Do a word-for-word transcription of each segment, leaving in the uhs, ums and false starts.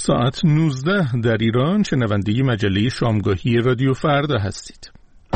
ساعت نوزده در ایران. شنونده مجله شامگاهی رادیو فردا هستید.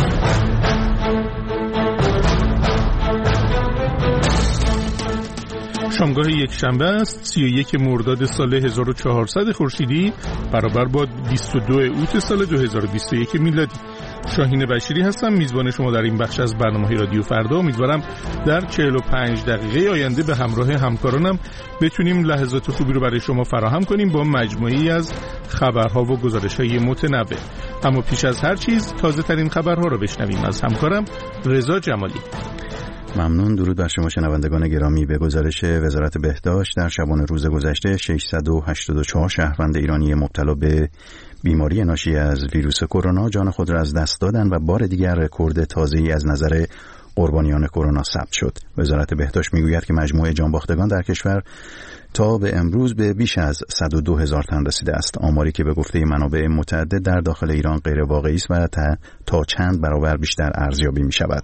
شامگاه یک شنبه است، سی و یک مرداد سال هزار و چهارصد خورشیدی برابر با بیست و دو اوت سال دو هزار و بیست و یک میلادی. شاهین بشیری هستم، میزبان شما در این بخش از برنامه رادیو فردا. امیدوارم در چهل و پنج دقیقه آینده به همراه همکارانم بتونیم لحظات خوبی رو برای شما فراهم کنیم با مجموعه‌ای از خبرها و گزارش‌های متنوع. اما پیش از هر چیز تازه ترین خبرها رو بشنویم از همکارم رضا جمالی. ممنون. درود بر شما شنوندگان گرامی. به گزارش وزارت بهداشت در شبانه روز گذشته ششصد و هشتاد و چهار شهروند ایرانی مبتلا به بیماری ناشی از ویروس کرونا جان خود را از دست دادند و بار دیگر رکورد تازه‌ای از نظر قربانیان کرونا ثبت شد. وزارت بهداشت میگوید که مجموع جانباختگان در کشور تا به امروز به بیش از صد و دو هزار تن رسیده است، آماری که به گفته منابع متعدد در داخل ایران غیر واقعی است و تا, تا چند برابر بیشتر ارزیابی می شود.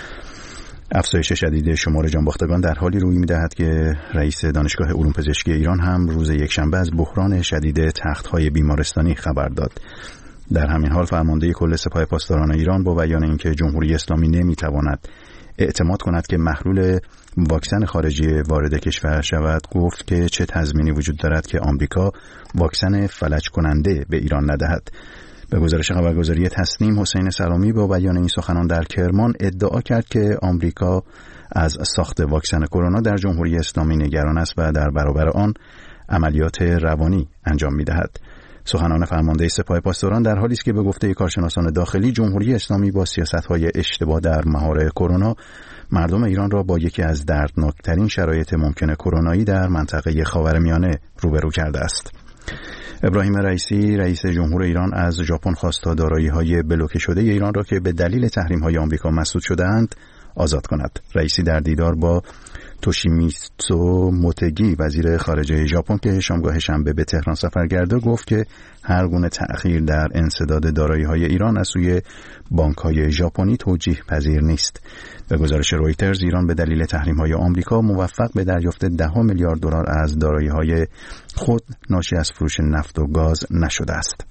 افزایش شدید شمار جانباختگان در حالی روی می‌دهد که رئیس دانشگاه علوم پزشکی ایران هم روز یکشنبه از بحران شدید تخت‌های بیمارستانی خبر داد. در همین حال فرمانده کل سپاه پاسداران ایران با بیان اینکه جمهوری اسلامی نمی‌تواند اعتماد کند که محلول واکسن خارجی وارد کشور شود، گفت که چه تضمینی وجود دارد که آمریکا واکسن فلج کننده به ایران ندهد. به گزارش خبرگزاری تسنیم، حسین سلامی با بیان این سخنان در کرمان ادعا کرد که آمریکا از ساخت واکسن کرونا در جمهوری اسلامی نگران است و در برابر آن عملیات روانی انجام می‌دهد. سخنان فرمانده سپاه پاسداران در حالی است که به گفته کارشناسان داخلی جمهوری اسلامی با سیاست‌های اشتباه در مهار کرونا مردم ایران را با یکی از دردناکترین شرایط ممکن کرونایی در منطقه خاورمیانه روبرو کرده است. ابراهیم رئیسی رئیس جمهور ایران از ژاپن خواست تا دارایی‌های بلوکه شده ایران را که به دلیل تحریم‌های آمریکا مسدود شده‌اند آزاد کند. رئیسی در دیدار با توشیمیتسو موتگی وزیر خارجه ژاپن که شامگاه شنبه به تهران سفر کرده گفت که هر گونه تأخیر در انسداد دارایی‌های ایران از سوی بانک‌های ژاپنی توجیه پذیر نیست. به گزارش رویترز ایران به دلیل تحریم‌های آمریکا موفق به دریافت ده میلیارد دلار از دارایی‌های خود ناشی از فروش نفت و گاز نشده است.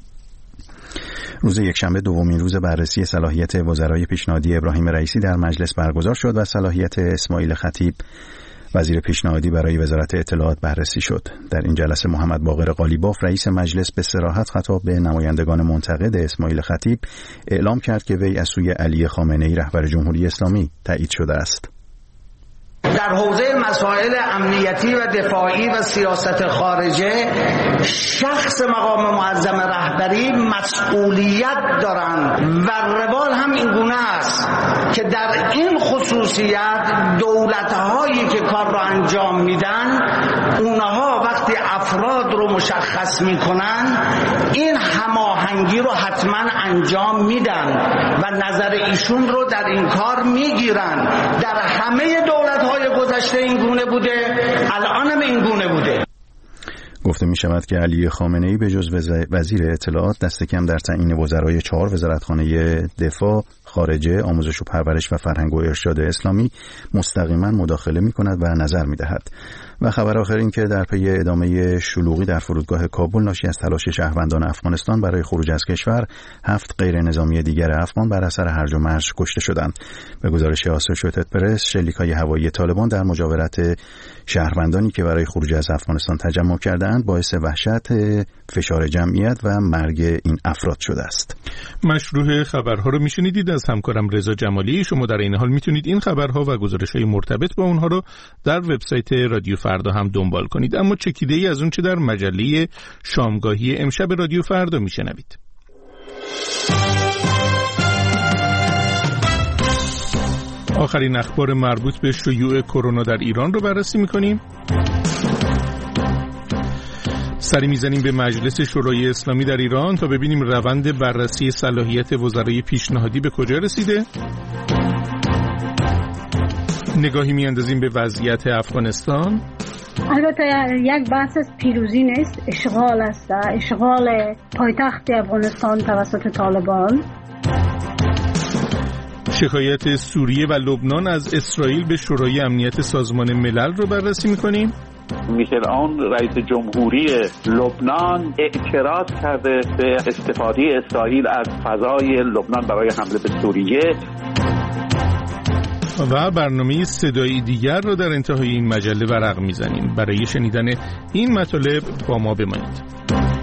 روز یکشنبه دومین روز بررسی صلاحیت وزرای پیشنهادی ابراهیم رئیسی در مجلس برگزار شد و صلاحیت اسماعیل خطیب وزیر پیشنهادی برای وزارت اطلاعات بررسی شد. در این جلسه محمد باقر قالیباف رئیس مجلس به صراحت خطاب به نمایندگان منتقد اسماعیل خطیب اعلام کرد که وی از سوی علی خامنه‌ای رهبر جمهوری اسلامی تایید شده است. در حوزه مسائل امنیتی و دفاعی و سیاست خارجه شخص مقام معظم رهبری مسئولیت دارند و روال هم این گونه است که در این خصوصیت دولت‌هایی که کار را انجام میدن اونها وقتی افراد رو مشخص میکنن این هماهنگی رو حتما انجام میدن و نظر ایشون رو در این کار میگیرن. در همه دولت‌های گذشته این گونه بوده، الان هم این گونه بوده. گفته می شود که علی خامنه‌ای به جز وزیر اطلاعات دست کم در تعیین وزرای چهار وزارتخانه دفاع، خارجه، آموزش و پرورش و فرهنگ و ارشاد اسلامی مستقیما مداخله می کند و نظر می دهد. و خبر آخر این که در پی ادامه شلوغی در فرودگاه کابل ناشی از تلاش شهروندان افغانستان برای خروج از کشور، هفت غیر نظامی دیگر افغان بر اثر هرج و مرج کشته شدند. به گزارش آسوشییتد پرس، شلیک‌های هوایی طالبان در مجاورت شهروندانی که برای خروج از افغانستان تجمع کردند باعث وحشت، فشار جمعیت و مرگ این افراد شده است. مشروع خبرها رو میشنیدید از همکارم رضا جمالی. شما در این حال میتونید این خبرها و گزارش‌های مرتبط با اونها رو در وبسایت رادیو فردا هم دنبال کنید. اما چکیده‌ای از اون چه در مجله شامگاهی امشب رادیو فردا میشنوید. آخرین اخبار مربوط به شیوع کرونا در ایران رو بررسی می‌کنیم. سری میزنیم به مجلس شورای اسلامی در ایران تا ببینیم روند بررسی صلاحیت وزرای پیشنهادی به کجا رسیده. نگاهی میاندازیم به وضعیت افغانستان. البته یک بحث از پیروزی نیست، اشغال است، اشغال پایتخت افغانستان توسط طالبان. شکایت سوریه و لبنان از اسرائیل به شورای امنیت سازمان ملل رو بررسی می‌کنیم. میشل عون رئیس جمهوری لبنان اعتراض کرده به استفاده اسرائیل از فضای لبنان برای حمله به سوریه. و برنامه صدایی دیگر رو در انتهای این مجله ورق میزنیم. برای شنیدن این مطالب با ما بمانید.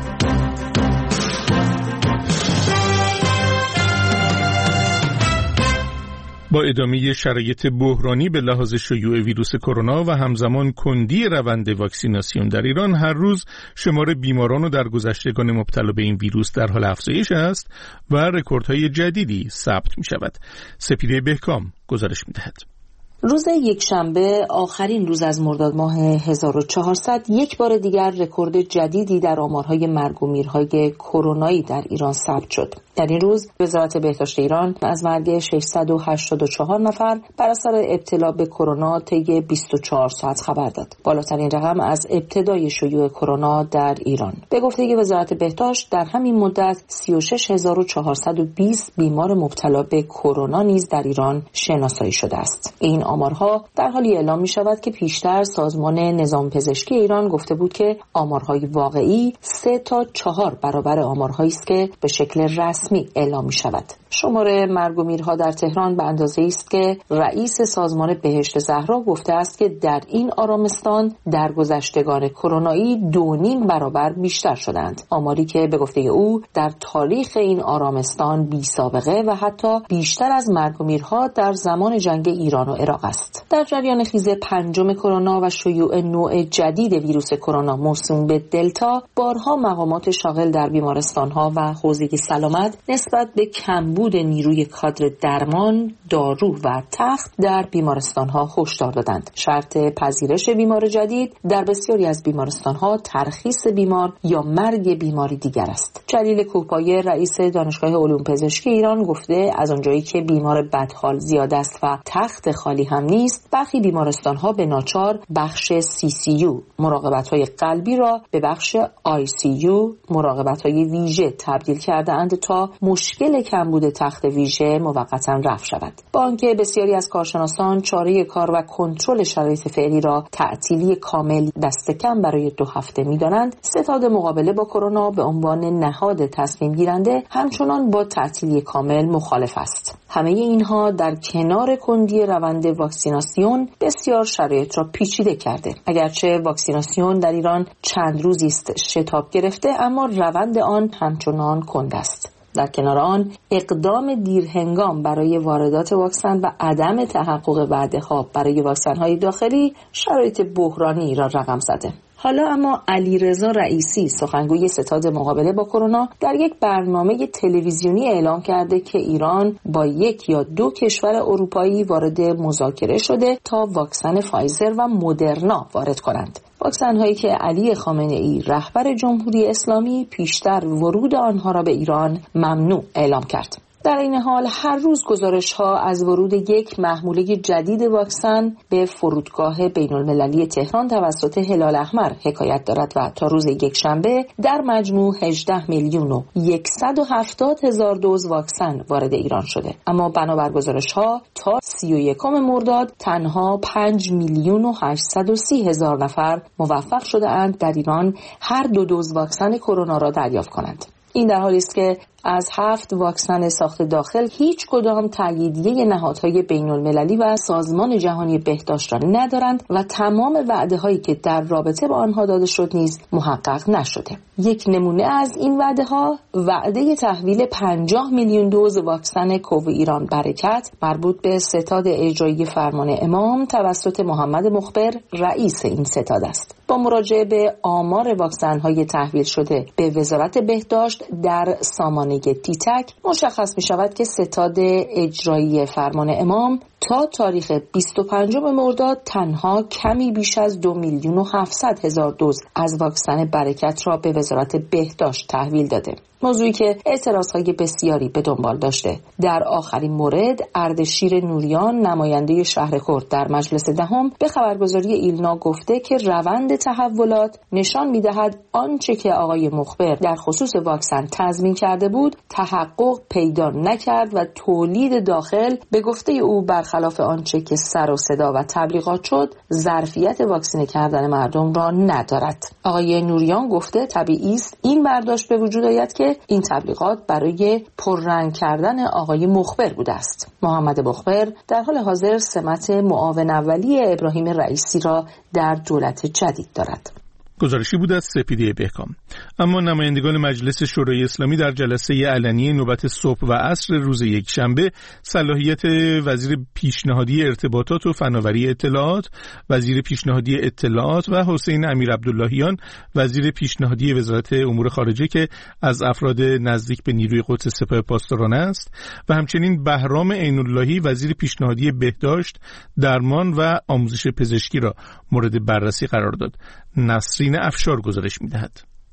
با ادامه شرایط بحرانی به لحاظ شیوع ویروس کرونا و همزمان کندی روند واکسیناسیون در ایران، هر روز شمار بیماران و درگذشتگان مبتلا به این ویروس در حال افزایش است و رکوردهای جدیدی ثبت می شود. سپیده بهکام گزارش می دهد. روز یکشنبه آخرین روز از مرداد ماه هزار و چهارصد یک بار دیگر رکورد جدیدی در آمارهای مرگ و میرهای کرونایی در ایران ثبت شد. در این روز وزارت بهداشت ایران از مرگ ششصد و هشتاد و چهار نفر بر اثر ابتلا به کرونا طی بیست و چهار ساعت خبر داد. بالاترین رقم از ابتدای شیوع کرونا در ایران. به گفته وزارت بهداشت در همین مدت سی و شش هزار و چهارصد و بیست بیمار مبتلا به کرونا نیز در ایران شناسایی شده است. این آمارها در حالی اعلام می شود که پیشتر سازمان نظام پزشکی ایران گفته بود که آمارهای واقعی سه تا چهار برابر آمارهایی است که به شکل رسمی اعلام می شود. شمار مرگ و میرها در تهران به اندازه‌ای است که رئیس سازمان بهشت زهرا گفته است که در این آرامستان درگذشتگان کرونایی دو نیم برابر بیشتر شدند. آماری که به گفته او در تاریخ این آرامستان بی سابقه و حتی بیشتر از مرگ و میرها در زمان جنگ ایران و عراق است. در جریان خیز پنجم کرونا و شیوع نوع جدید ویروس کرونا موسوم به دلتا، بارها مقامات شاغل در بیمارستان‌ها و حوزه سلامت نسبت به کمبود نیروی کادر درمان، دارو و تخت در بیمارستان‌ها هشدار دادند. شرط پذیرش بیمار جدید در بسیاری از بیمارستان‌ها ترخیص بیمار یا مرگ بیماری دیگر است. جلیل کوهپایه رئیس دانشگاه علوم پزشکی ایران گفته از آنجایی که بیمار بدحال زیاد است و تخت خالی هم نیست، برخی بیمارستان‌ها به ناچار بخش سی سی یو مراقبت‌های قلبی را به بخش آی سی یو مراقبت‌های ویژه تبدیل کرده‌اند تا مشکل کمبود تخت ویژه موقتا رفع شود. با آنکه بسیاری از کارشناسان چاره کار و کنترل شرایط فعلی را تعطیلی کامل دست کم برای دو هفته می‌دانند، ستاد مقابله با کرونا به عنوان نهاد تصمیم گیرنده همچنان با تعطیلی کامل مخالف است. همه اینها در کنار کندی روند واکسیناسیون بسیار شرایط را پیچیده کرده. اگرچه واکسیناسیون در ایران چند روزی است شتاب گرفته، اما روند آن همچنان کند است. در کنار آن اقدام دیرهنگام برای واردات واکسن و عدم تحقق وعده‌ها برای واکسن‌های داخلی شرایط بحرانی را رقم زده. حالا اما علیرضا رئیسی سخنگوی ستاد مقابله با کرونا در یک برنامه تلویزیونی اعلام کرده که ایران با یک یا دو کشور اروپایی وارد مذاکره شده تا واکسن فایزر و مدرنا وارد کنند. واکسن هایی که علی خامنه ای رهبر جمهوری اسلامی پیشتر ورود آنها را به ایران ممنوع اعلام کرد. در این حال هر روز گزارش ها از ورود یک محموله جدید واکسن به فرودگاه بین المللی تهران توسط هلال احمر حکایت دارد و تا روز یکشنبه در مجموع هجده میلیون و صد و هفتاد هزار دوز واکسن وارد ایران شده. اما بنابر گزارش ها تا سی و یکم مرداد تنها پنج میلیون و هشتصد و سی هزار نفر موفق شده اند در ایران هر دو دوز واکسن کرونا را دریافت کنند. این در حالی است که از هفت واکسن ساخت داخل هیچ کدام تاییدیه نهادهای بین المللی و سازمان جهانی بهداشت را ندارند و تمام وعده هایی که در رابطه با آنها داده شد نیز محقق نشده. یک نمونه از این وعده ها وعده تحویل پنجاه میلیون دوز واکسن کوو ایران برکت مربوط به ستاد اجرایی فرمان امام توسط محمد مخبر رئیس این ستاد است. با مراجعه به آمار واکسن های تحویل شده به وزارت بهداشت در سامانه تیتک مشخص می شود که ستاد اجرایی فرمان امام تا تاریخ بیست و پنجم مرداد تنها کمی بیش از دو میلیون و هفتصد هزار دوز از واکسن برکت را به وزارت بهداشت تحویل داده. موضوعی که اعتراضهای بسیاری به دنبال داشته. در آخرین مورد اردشیر نوریان نماینده شهر کرد در مجلس دهم به خبرگزاری ایلنا گفته که روند تحولات نشان می‌دهد آنچه که آقای مخبر در خصوص واکسن تضمین کرده بود تحقق پیدا نکرد و تولید داخل به گفته او بر برخلاف آنچه که سر و صدا و تبلیغات شد ظرفیت واکسینه کردن مردم را ندارد. آقای نوریان گفته طبیعی است این برداشت به وجود آید که این تبلیغات برای پررنگ کردن آقای مخبر بوده است. محمد مخبر در حال حاضر سمت معاون اولی ابراهیم رئیسی را در دولت جدید دارد. گزارشی بود از سپیده بهکام. اما نمایندگان مجلس شورای اسلامی در جلسه علنی نوبت صبح و عصر روز یکشنبه صلاحیت وزیر پیشنهادی ارتباطات و فناوری اطلاعات، وزیر پیشنهادی اطلاعات و حسین امیر عبداللهیان وزیر پیشنهادی وزارت امور خارجه که از افراد نزدیک به نیروی قدس سپاه پاسداران است و همچنین بهرام عین‌اللهی وزیر پیشنهادی بهداشت، درمان و آموزش پزشکی را مورد بررسی قرار داد. نسرین افشار گزارش می‌دهد.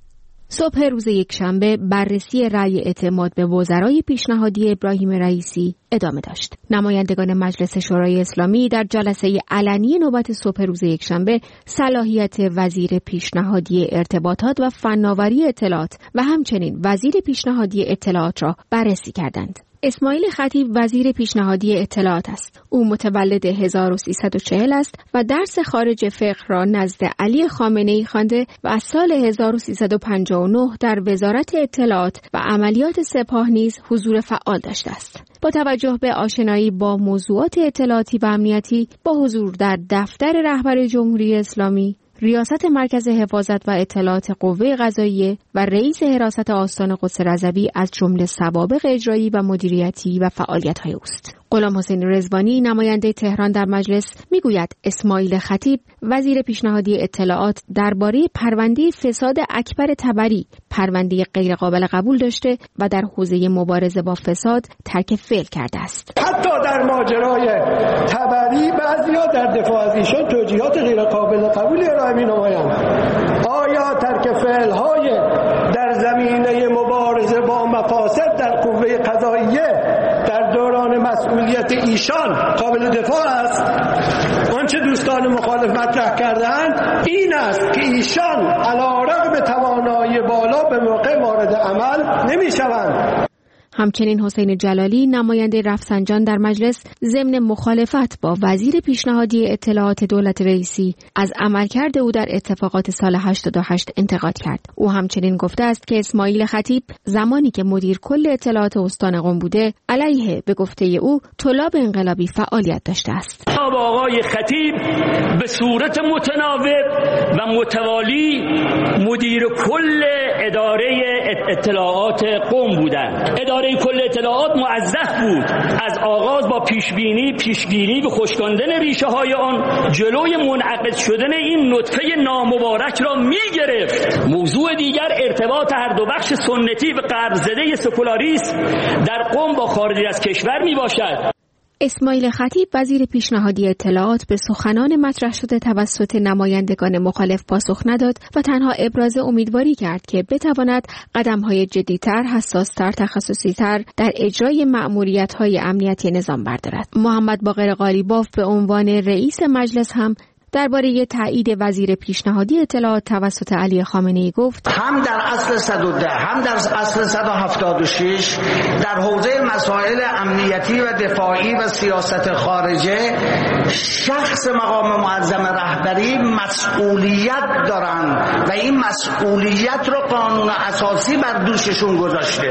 صبح روز یکشنبه بررسی رأی اعتماد به وزرای پیشنهادی ابراهیم رئیسی ادامه داشت. نمایندگان مجلس شورای اسلامی در جلسه علنی نوبت صبح روز یکشنبه صلاحیت وزیر پیشنهادی ارتباطات و فناوری اطلاعات و همچنین وزیر پیشنهادی اطلاعات را بررسی کردند. اسماعیل خطیب وزیر پیشنهادی اطلاعات است. او متولد هزار و سیصد و چهل است و درس خارج فقه را نزد علی خامنه‌ای خوانده و از سال هزار و سیصد و پنجاه و نه در وزارت اطلاعات و عملیات سپاه نیز حضور فعال داشته است. با توجه به آشنایی با موضوعات اطلاعاتی و امنیتی با حضور در دفتر رهبر جمهوری اسلامی، ریاست مرکز حفاظت و اطلاعات قوه قضاییه و رئیس حراست آستان قدس رضوی از جمله سوابق اجرایی و مدیریتی و فعالیت‌های اوست. غلام حسین رضوانی نماینده تهران در مجلس میگوید اسماعیل خطیب وزیر پیشنهادی اطلاعات درباره پرونده فساد اکبر طبری پرونده غیر قابل قبول داشته و در حوزه مبارزه با فساد ترک فعل کرده است. حتی در ماجرای طبری بعضیا در دفاع از ایشان توجیهات غیر قابل قبولی ارائه می‌نمایند. آیا ترک فعل‌های در زمینه مبارزه با مفاسد در قوه قضاییه در دوران مسئولیت ایشان قابل دفاع است؟ آنچه دوستان مخالف مطرح کردند این است که ایشان علیرغم توانایی بالا به موقع وارد عمل نمی‌شوند. همچنین حسین جلالی نماینده رفسنجان در مجلس ضمن مخالفت با وزیر پیشنهادی اطلاعات دولت رئیسی از عملکرد او در اتفاقات سال هشتاد و هشت انتقاد کرد. او همچنین گفته است که اسماعیل خطیب زمانی که مدیر کل اطلاعات استان قم بوده علیه به گفته او طلاب انقلابی فعالیت داشته است. آقای خطیب به صورت متناوب و متوالی مدیر کل اداره اطلاعات قم بودند. اداره کل اطلاعات موظف بود از آغاز با پیشبینی پیشگیری و خشکاندن ریشه های آن جلوی منعقد شدن این نطفه نامبارک را می گرفت. موضوع دیگر ارتباط هر دو بخش سنتی و غرب‌زده سکولاریسم در قم با خارج از کشور می باشد. اسماعیل خطیب وزیر پیشنهادی اطلاعات به سخنان مطرح شده توسط نمایندگان مخالف پاسخ نداد و تنها ابراز امیدواری کرد که بتواند قدم‌های جدی‌تر، حساس‌تر، تخصصی‌تر در اجرای مأموریت‌های امنیتی نظام بردارد. محمد باقر قالیباف به عنوان رئیس مجلس هم درباره تایید وزیر پیشنهادی اطلاعات توسط علی خامنه‌ای گفت: هم در اصل صد و ده هم در اصل صد و هفتاد و شش در حوزه مسائل امنیتی و دفاعی و سیاست خارجه شخص مقام معظم رهبری مسئولیت دارند و این مسئولیت رو قانون اساسی بر دوششون گذاشته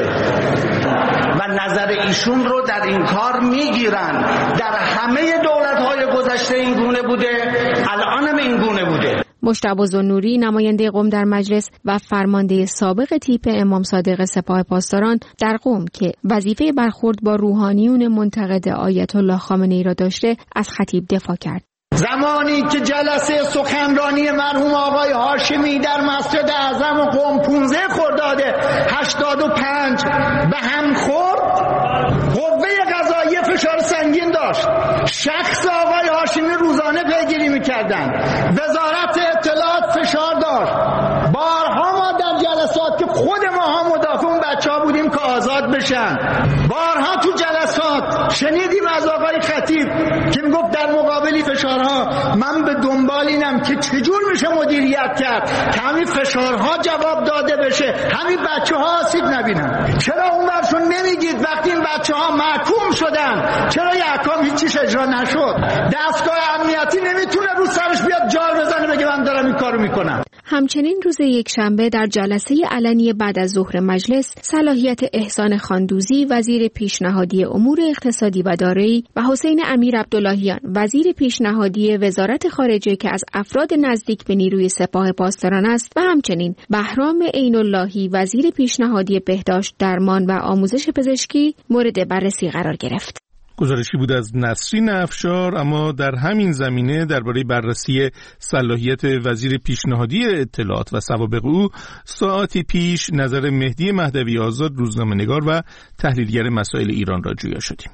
و نظر ایشون رو در این کار میگیرن. در همه دولت‌های گذشته این گونه بوده، الان هم این گونه بوده. مجتبی ذوالنوری نماینده قم در مجلس و فرمانده سابق تیپ امام صادق سپاه پاسداران در قم که وظیفه برخورد با روحانیون منتقد آیت الله خامنه‌ای را داشته از خطیب دفاع کرد. زمانی که جلسه سخنرانی مرحوم آقای هاشمی در مسجد اعظم قم پانزده خرداد هشتاد و پنج به هم خورد، قوه قضاییه فشار سنگین داشت. شخص آقای هاشمی روزانه پیگیری می‌کردند. وزارت اطلاعات فشار داشت. بارها ما در جلسات که خود ما ها مدافع اون بچه‌ها بودیم که آزاد بشن، بارها تو جلسات شنیدیم از آقای خطیب که میگفت در مقابل فشارها من به دنبال اینم که چجور میشه مدیریت کرد که همین فشارها جواب داده بشه، همین بچه ها آسیب نبینن. چرا اون برشون نمیگید وقتی این بچه ها محکوم شدن چرا یه احکام هیچیش اجرا نشد؟ دستگاه امنیتی نمیتونه رو سرش بیاد جال بزنه بگه من دارم این کارو میکنم. همچنین روز یکشنبه در جلسه علنی بعد از ظهر مجلس صلاحیت احسان خاندوزی وزیر پیشنهادی امور اقتصادی و دارایی و حسین امیر عبداللهیان وزیر پیشنهادی وزارت خارجه که از افراد نزدیک به نیروی سپاه پاسداران است و همچنین بهرام عین اللهی وزیر پیشنهادی بهداشت، درمان و آموزش پزشکی مورد بررسی قرار گرفت. گزارشی بود از نسرین افشار. اما در همین زمینه درباره بررسی صلاحیت وزیر پیشنهادی اطلاعات و سوابق او ساعتی پیش نظر مهدی مهدوی آزاد روزنامه‌نگار و تحلیلگر مسائل ایران را جویا شدیم.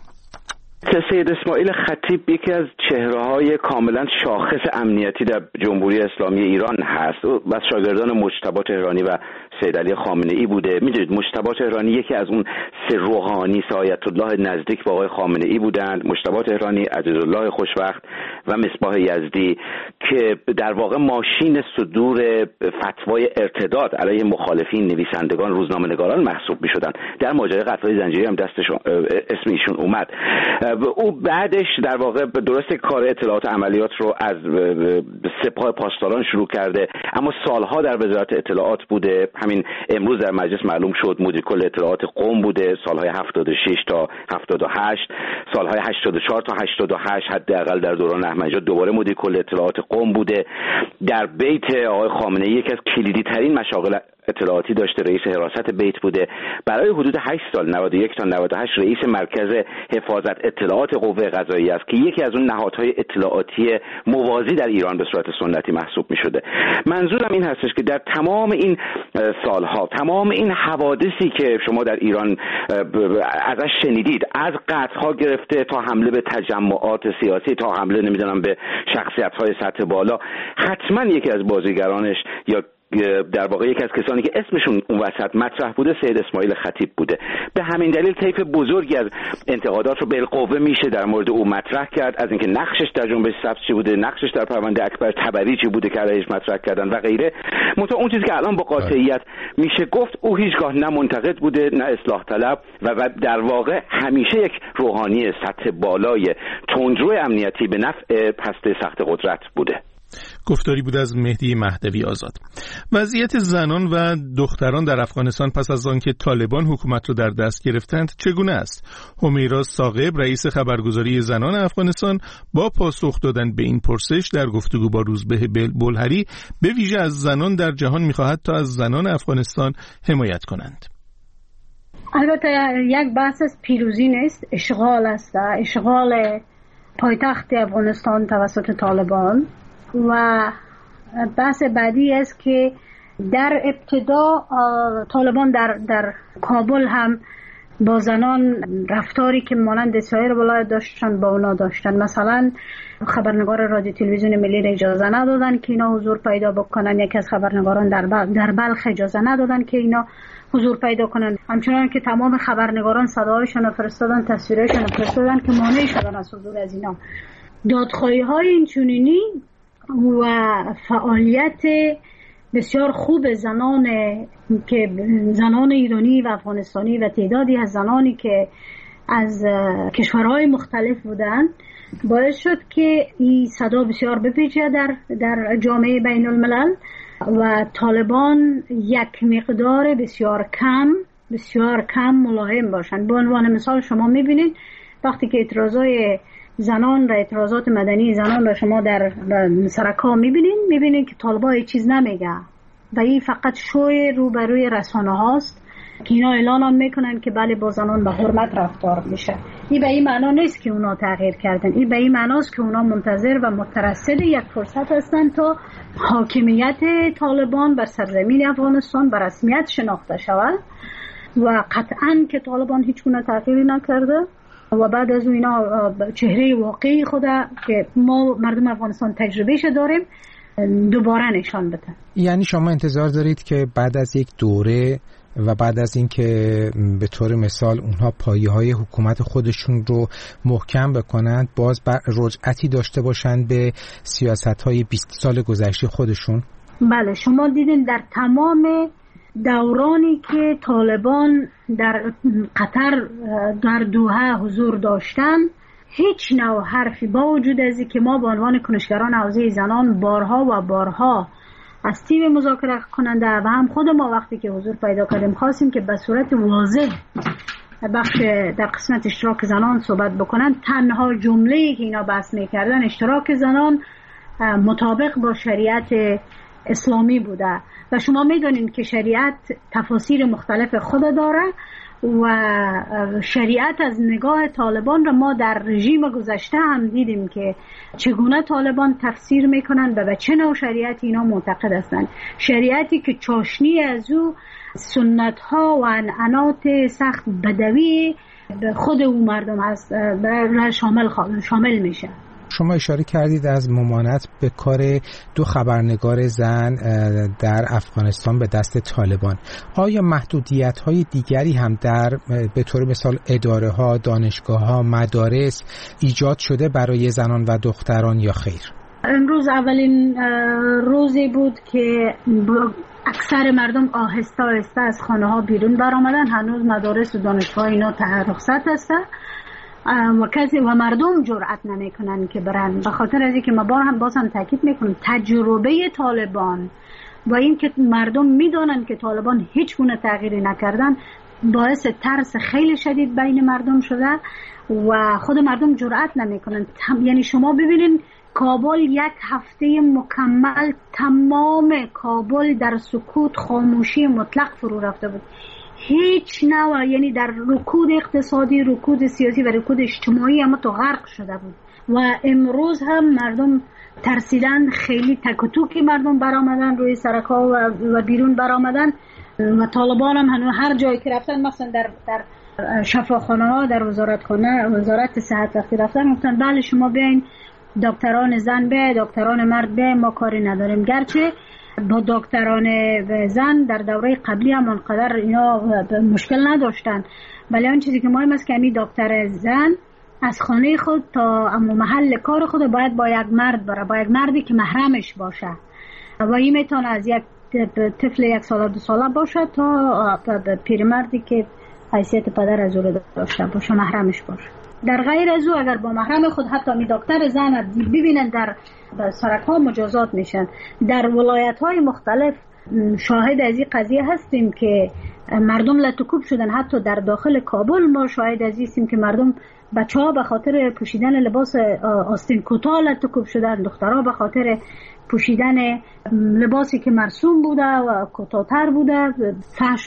سید اسماعیل خطیب یکی از چهره‌های کاملا شاخص امنیتی در جمهوری اسلامی ایران هست و از شاگردان مجتبی تهرانی و سید علی خامنه‌ای بوده. می‌دونید مجتبی تهرانی یکی از اون سه روحانی آیت الله نزدیک به آقای خامنه‌ای بودند، مجتبی تهرانی، عزیزالله خوشوقت و مصباح یزدی که در واقع ماشین صدور فتوای ارتداد علیه مخالفین، نویسندگان، روزنامه‌نگاران محسوب می‌شدند. در ماجرای قتل‌های زنجیری هم دستشون اسم ایشون اومد. او بعدش در واقع درست کار اطلاعات عملیات رو از سپاه پاسداران شروع کرده، اما سالها در وزارت اطلاعات بوده. همین امروز در مجلس معلوم شد مدیر کل اطلاعات قم بوده سالهای هفتاد و شش تا هفتاد و هشت، سالهای هشتاد و چهار تا هشتاد و هشت حداقل در دوران احمدی‌نژاد دوباره مدیر کل اطلاعات قم بوده. در بیت آقای خامنه‌ای یکی از کلیدی ترین مشاغل اطلاعاتی داشته، رئیس حراست بیت بوده. برای حدود هشت سال نود و یک تا نود و هشت رئیس مرکز حفاظت اطلاعات قوه قضاییه است که یکی از اون نهادهای اطلاعاتی موازی در ایران به صورت سنتی محسوب می‌شده. منظورم این هستش که در تمام این سالها، تمام این حوادثی که شما در ایران ازش شنیدید، از قتل‌ها گرفته تا حمله به تجمعات سیاسی تا حمله نمیدونم به شخصیت‌های سطح بالا، حتما یکی از بازیگرانش یا در واقع یکی از کسانی که اسمشون اون وسط مطرح بوده سید اسماعیل خطیب بوده. به همین دلیل طیف بزرگی از انتقادات رو بالقوه میشه در مورد او مطرح کرد، از اینکه نقشش در جنبش سبز چی بوده، نقشش در پرونده اکبر طبری چی بوده که علیهش مطرح کردن و غیره. منتها اون چیزی که الان با قاطعیت میشه گفت، او هیچگاه نه منتقد بوده نه اصلاح طلب و در واقع همیشه یک روحانی سطح بالای تندرو امنیتی به نفع پسته سخت قدرت بوده. گفتاری بود از مهدی مهدوی آزاد. وضعیت زنان و دختران در افغانستان پس از آنکه طالبان حکومت را در دست گرفتند چگونه است؟ همیرا ثاقب رئیس خبرگزاری زنان افغانستان با پاسخ دادن به این پرسش در گفتگو با روزبه بلهری به ویژه از زنان در جهان می‌خواهد تا از زنان افغانستان حمایت کنند. البته یک بحث از پیروزی نیست، اشغال است، اشغال پایتخت افغانستان توسط طالبان. و بحث بعدی است که در ابتدا طالبان در در کابل هم با زنان رفتاری که مانند سایر ولایت داشتن با اونا داشتن. مثلا خبرنگار رادیو تلویزیون ملی را اجازه ندادن که اینا حضور پیدا بکنن، یکی از خبرنگاران در بل... در بلخ اجازه ندادن که اینا حضور پیدا کنن، همچنان که تمام خبرنگاران صداهایشون رو فرستادن، تصویرشون رو فرستادن که مانع شدن از حضور از اینا. دادخواهی های این چنینی و فعالیت بسیار خوب زنان که زنان ایرانی و افغانستانی و تعدادی از زنانی که از کشورهای مختلف بودند باعث شد که این صدا بسیار بپیچه در در جامعه بین الملل و طالبان یک مقدار بسیار کم بسیار کم ملایم باشند. به عنوان مثال شما میبینید وقتی که اعتراضای زنان و اعتراضات مدنی زنان را شما در سرکا میبینین میبینین که طالبان هیچ چیز نمیگه و این فقط شوی روبروی رسانه هاست که اینا اعلان هم میکنن که بله با زنان به حرمت رفتار میشه. این به این معنا نیست که اونا تغییر کردن، این به این معناست که اونا منتظر و مترصد یک فرصت هستن تا حاکمیت طالبان بر سرزمین افغانستان به رسمیت شناخته شود و قطعاً که طالبان هیچ گونه تغییری نکرده و بعد از اون اینا چهره واقعی خود که ما مردم افغانستان تجربهش داریم دوباره نشان بدن. یعنی شما انتظار دارید که بعد از یک دوره و بعد از اینکه به طور مثال اونها پایه‌های حکومت خودشون رو محکم بکنند، باز رجعتی داشته باشند به سیاست‌های بیست سال گذشته خودشون؟ بله، شما دیدین در تمام دورانی که طالبان در قطر در دوحه حضور داشتن، هیچ نوع حرفی با وجود از که ما به عنوان کنشگران حوزه زنان بارها و بارها از تیم مذاکره کننده و هم خود ما وقتی که حضور پیدا کردیم خواستیم که به صورت واضح بخش در قسمت اشتراک زنان صحبت بکنن. تنها جمله‌ای که اینا بحث می‌کردن اشتراک زنان مطابق با شریعت اسلامی بوده و شما می‌دونید که شریعت تفاسیر مختلف خود داره و شریعت از نگاه طالبان را ما در رژیم گذشته هم دیدیم که چگونه طالبان تفسیر میکنن و به چه نوع شریعتی اینا معتقد هستند. شریعتی که چاشنی از او سنت ها و عنعنات سخت بدوی خود او مردم هست را شامل شامل میشه. شما اشاره کردید از ممانعت به کار دو خبرنگار زن در افغانستان به دست طالبان. آیا محدودیت‌های دیگری هم در به طور مثال اداره‌ها، دانشگاه‌ها، مدارس ایجاد شده برای زنان و دختران یا خیر؟ امروز اولین روزی بود که اکثر مردم آهسته آهسته از خانه‌ها بیرون برآمدن. هنوز مدارس و دانشگاه اینا رخصت هستن و کسی و مردم جرأت نمیکنن که برن، به خاطر از اینکه ما بار هم باز هم تاکید میکنم تجربه طالبان و این که مردم میدونن که طالبان هیچ گونه تغییری نکردن باعث ترس خیلی شدید بین مردم شده و خود مردم جرأت نمیکنن. یعنی شما ببینین کابل یک هفته مکمل تمام کابل در سکوت خاموشی مطلق فرو رفته بود. هیچ نوع، یعنی در رکود اقتصادی، رکود سیاسی و رکود اجتماعی اما تو غرق شده بود و امروز هم مردم ترسیدن، خیلی تک و توکی مردم برآمدن روی سرک‌ها و بیرون برآمدن و طالبان هم هنوز هر جایی که رفتن، مثلا در در شفاخانه ها، در وزارتخانه وزارت صحت وقتی رفتن گفتن بله شما بیاین دکتران زن به دکتران مرد به ما کاری نداریم. گرچه با دکتران زن در دوره قبلی هم اونقدر اینا مشکل نداشتن، ولی اون چیزی که مهم است که این دکتر زن از خانه خود تا اما محل کار خود باید با یک مرد بره، با یک مردی که محرمش باشه و این میتونه از یک طفل یک ساله دو ساله باشه تا پیرمردی که حیثیت پدر از او داشته باشه، محرمش باشه. در غیر از او اگر با محرم خود حتی می دکتر زن ببینن در سرک‌ها مجازات میشن. در ولایت‌های مختلف شاهد از این قضیه هستیم که مردم لطکوب شدن. حتی در داخل کابل ما شاهد از هستیم که مردم بچه‌ها به خاطر پوشیدن لباس آستین کوتاه لطکوب شدن، دخترها به خاطر پوشیدن لباسی که مرسوم بوده و کوتاه‌تر بوده فحش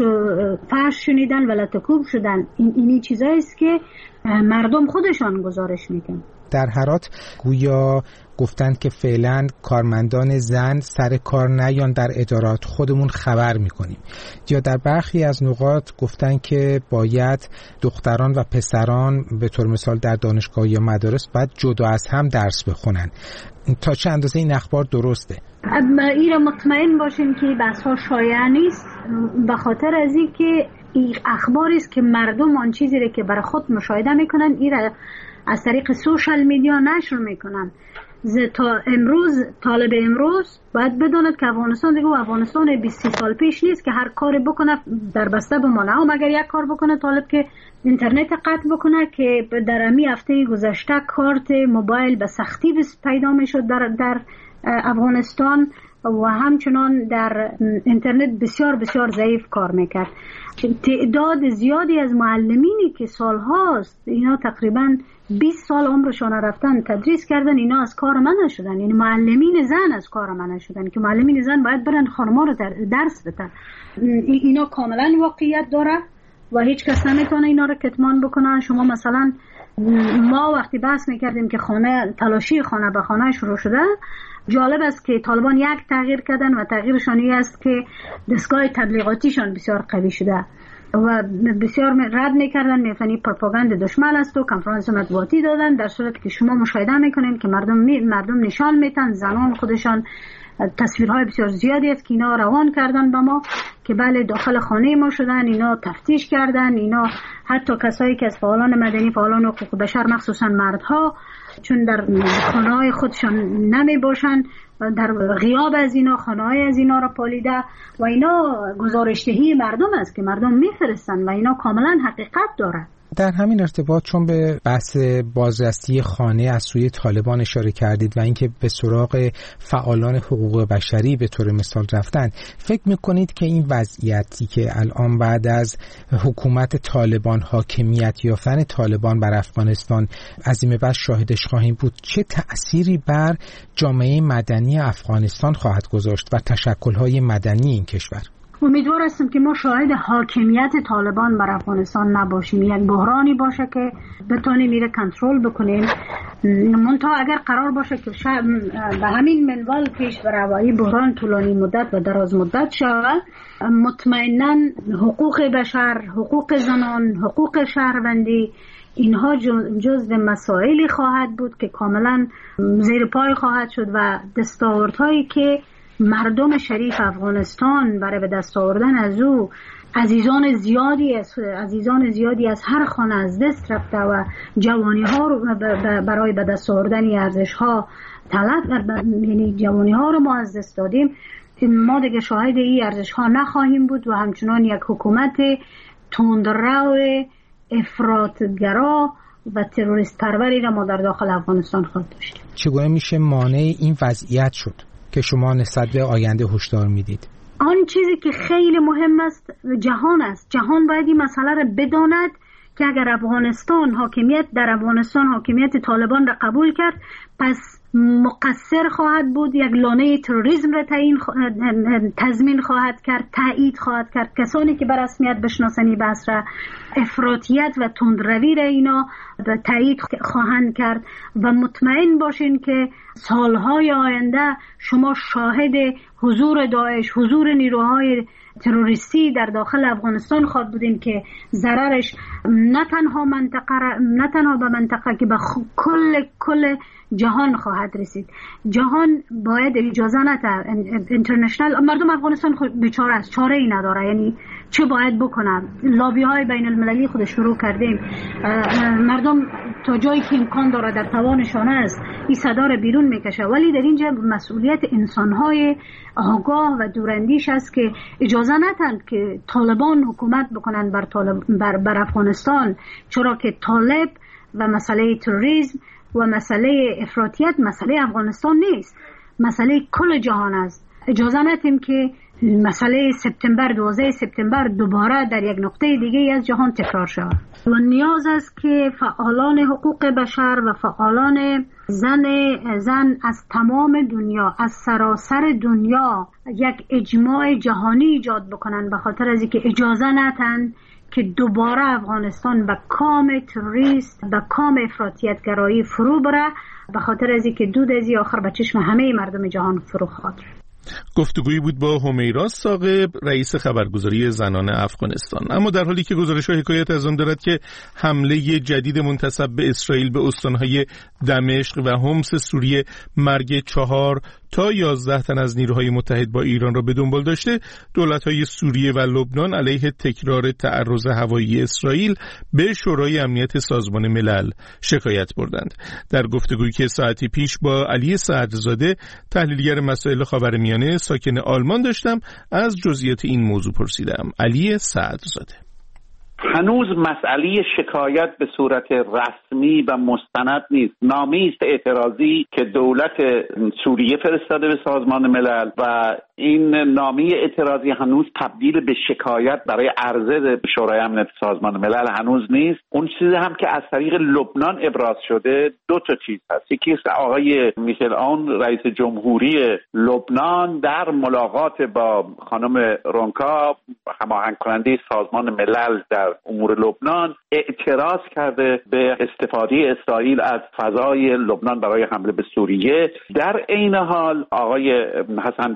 فحش شنیدن و لطکوب شدن. این اینی چیزایی است که مردم خودشان گزارش میکنن. در هرات گویا گفتند که فعلا کارمندان زن سر کار نیان، در ادارات خودمون خبر میکنیم. یا در برخی از نقاط گفتند که باید دختران و پسران به طور مثال در دانشگاه یا مدارس باید جدا از هم درس بخونن. تا چه اندازه این اخبار درسته؟ این را مطمئن باشیم که بحث‌ها شایع نیست، به خاطر از این که این اخباری است که مردم آن چیزی را که برای خود مشاهده میکنن این را از طریق سوشال میدیا نشر میکنن. تا امروز طالب امروز باید بداند که افغانستان دیگه افغانستان بیست سال پیش نیست که هر کاری بکنه در بسته بمانه. هم اگر یک کار بکنه طالب که اینترنت قطع بکنه که در امی هفته گذشته کارت موبایل به سختی پیدا میشد در در افغانستان و همچنان در اینترنت بسیار بسیار ضعیف کار میکرد. تعداد زیادی از معلمینی که سالهاست اینا تقریبا بیست سال عمرشان رفتن تدریس کردن، اینا از کار من نشدن. یعنی معلمین زن از کار من نشدن که معلمین زن باید برن خانم‌ها رو درس بدن. اینا کاملا واقعیت داره و هیچ کس نمیتونه اینا رو کتمان بکنه. شما مثلا ما وقتی بحث میکردیم که خانه تلاشی خانه به خانه شروع شده، جالب است که طالبان یک تغییر کردن و تغییرشان این است که دستگاه تبلیغاتیشان بسیار قوی شده و بسیار رد میکردن، میفهمی پروپاگاند دشمن است و کنفرانس مطبوعاتی دادن، در صورتی که شما مشاهده میکنین که مردم می مردم نشان میتن زنان خودشان تصویرهای بسیار زیادی است که اینا روان کردن به ما که بله داخل خانه ما شدن، اینا تفتیش کردن، اینا حتی کسایی که از فعالان مدنی، فعالان حقوق بشر، مخصوصا مردها، چون در خانه‌های خودشان نمی باشن، در غیاب از اینا خانه‌های از اینا را پالیده و اینا گزارشدهی مردم است که مردم میفرستن و اینا کاملا حقیقت داره. در همین ارتباط چون به بحث بازرسی خانه از سوی طالبان اشاره کردید و اینکه به سراغ فعالان حقوق بشری به طور مثال رفتن، فکر میکنید که این وضعیتی که الان بعد از حکومت طالبان، حاکمیت یافتن طالبان بر افغانستان از این به بعد شاهدش خواهیم بود، چه تأثیری بر جامعه مدنی افغانستان خواهد گذاشت و تشکل‌های مدنی این کشور؟ امیدوار هستم که ما شاهد حاکمیت طالبان بر افغانستان نباشیم، یک بحرانی باشه که بتونیم میره کنترل بکنیم. منتها اگر قرار باشه که به همین منوال پیش بروی بحران طولانی مدت و دراز مدت شود، مطمئناً حقوق بشر، حقوق زنان، حقوق شهروندی، اینها جزو مسائلی خواهد بود که کاملا زیر پای خواهد شد و دستاوردهایی که مردم شریف افغانستان برای به دست آوردن از او عزیزان زیادی از عزیزان زیادی از هر خانه از دست رفته و جوانی ها رو برای به دست آوردن ارزش ها طلب، یعنی جوانی ها رو ما از دست دادیم. ما دیگه شاهد این ارزش ها نخواهیم بود و همچنان یک حکومت تندرو افراطگرا و تروریست پروری را ما در داخل افغانستان خواهد داشتیم. چگونه میشه مانع این وضعیت شد که شما نسبت به آینده هشدار میدید؟ آن چیزی که خیلی مهم است جهان است. جهان باید این مسئله را بداند که اگر افغانستان حاکمیت در افغانستان حاکمیت طالبان را قبول کرد، پس مقصر خواهد بود، یک لانه تروریسم را تعیین تضمین خواهد کرد، تایید خواهد کرد. کسانی که به رسمیت بشناسنی بحث را، افراطیت و تندروی را اینا تایید خواهند کرد و مطمئن باشین که سالهای آینده شما شاهد حضور داعش، حضور نیروهای تروریستی در داخل افغانستان خواهد بودین که ضررش نه تنها منطقه نه تنها به منطقه که به کل کل جهان خواهد رسید. جهان باید اجازه نده، اینترنشنال، مردم افغانستان خود بیچاره است، چاره ای نداره، یعنی چه باید بکنن؟ لابی های بین المللی خود شروع کردیم، مردم تا جایی که امکان داره در توانشان است این صدا را بیرون میکشه، ولی در اینجا مسئولیت انسان های آگاه و دوراندیش است که اجازه ندن که طالبان حکومت بکنن بر, طالب بر, بر افغانستان، چرا که طالب و مسئله تروریسم و مسئله افراطیت مسئله افغانستان نیست، مسئله کل جهان است. اجازه ندیم که مسئله سپتامبر دوازده سپتامبر دوباره در یک نقطه دیگه از جهان تکرار شود و نیاز است که فعالان حقوق بشر و فعالان زن زن از تمام دنیا، از سراسر دنیا یک اجماع جهانی ایجاد بکنن به خاطر از اینکه اجازه ندن که دوباره افغانستان به کام تروریست، به کام افراطیت گرایی فرو بره، به خاطر از اینکه دود از آخر به چشم همه مردم جهان فرو خواهد. گفتگویی بود با همیرا ثاقب، رئیس خبرگزاری زنان افغانستان. اما در حالی که گزارش‌ها حکایت از آن دارد که حمله جدید منتسب به اسرائیل به استان‌های دمشق و حمص سوریه مرگ چهار تا یازده تن از نیروهای متحد با ایران را به دنبال داشته، دولت‌های سوریه و لبنان علیه تکرار تعرض هوایی اسرائیل به شورای امنیت سازمان ملل شکایت بردند. در گفتگویی که ساعتی پیش با علی صدرزاده، تحلیلگر مسائل خاورمیانه ساکن آلمان داشتم، از جزئیات این موضوع پرسیدم. علی صدرزاده: هنوز مسئله شکایت به صورت رسمی و مستند نیست. نامه‌ای است اعتراضی که دولت سوریه فرستاده به سازمان ملل و این نامه اعتراضی هنوز تبدیل به شکایت برای عرضه به شورای امنیت سازمان ملل هنوز نیست. اون چیزی هم که از طریق لبنان ابراز شده دو تا چیز هست. یکی آقای میشل عون رئیس جمهوری لبنان در ملاقات با خانم رونکا، هماهنگ کننده سازمان ملل در امور لبنان، اعتراض کرده به استفاده اسرائیل از فضای لبنان برای حمله به سوریه. در عین حال آقای حسن دیاب